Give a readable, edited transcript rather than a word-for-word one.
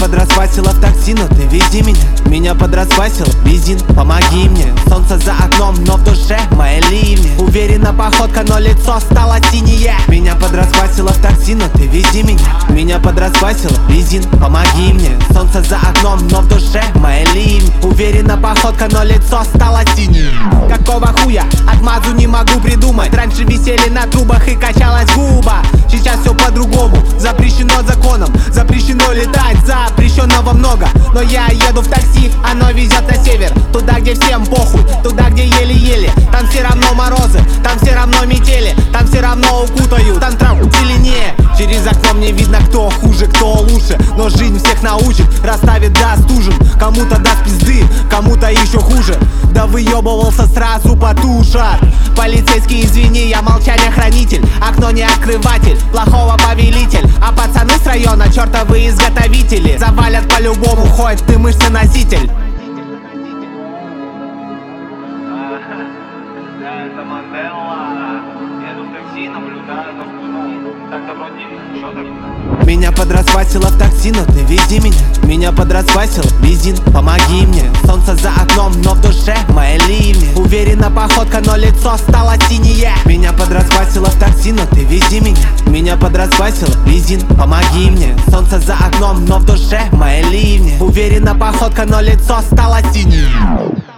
подраспасило в такси, но ты вези меня. Меня подраспасил бензин, помоги мне. Солнце за окном, но в душе мои ливни. Уверена походка, но лицо стало синее. Меня подраспасило в такси, но ты вези меня. Меня подраспасил бензин, помоги мне. Солнце за окном, но в душе мои ливни. Уверена походка, но лицо стало синее. Какого хуя, отмазу не могу придумать. Раньше висели на трубах и качалась губа. Сейчас все по-другому, запрещено законом. Запрещено летать, запрещенного много. Но я еду в такси, оно везет на север. Туда, где всем похуй, туда, где еле-еле. Там все равно морозы, там все равно метели. Там все равно укутают, там трав зеленее. Через окно мне видно, кто хуже, кто лучше. Но жизнь всех научит, расставит, даст ужин. Кому-то даст пизды, кому-то еще хуже. Да выебывался сразу потушат. Полицейский, извини, я молчание хранитель. Окно не открыватель, плохого повелитель. А пацаны с района чертовы изготовители. Завалят по-любому, хоть ты мышцы-носитель. Да, это Мандела. Еду в такси, наблюдаю за вкусом. Так-то вроде ничего так. Меня подраспасило в такси, но ты вези меня. Меня подраспасил бензин, помоги мне. Солнце за окном, но в душе мои ливни. Уверена походка, но лицо стало синее. Меня подраспасило в такси, но ты вези меня. Меня подраспасил бензин, помоги мне. Солнце за окном, но в душе мои ливни. Уверена походка, но лицо стало синее.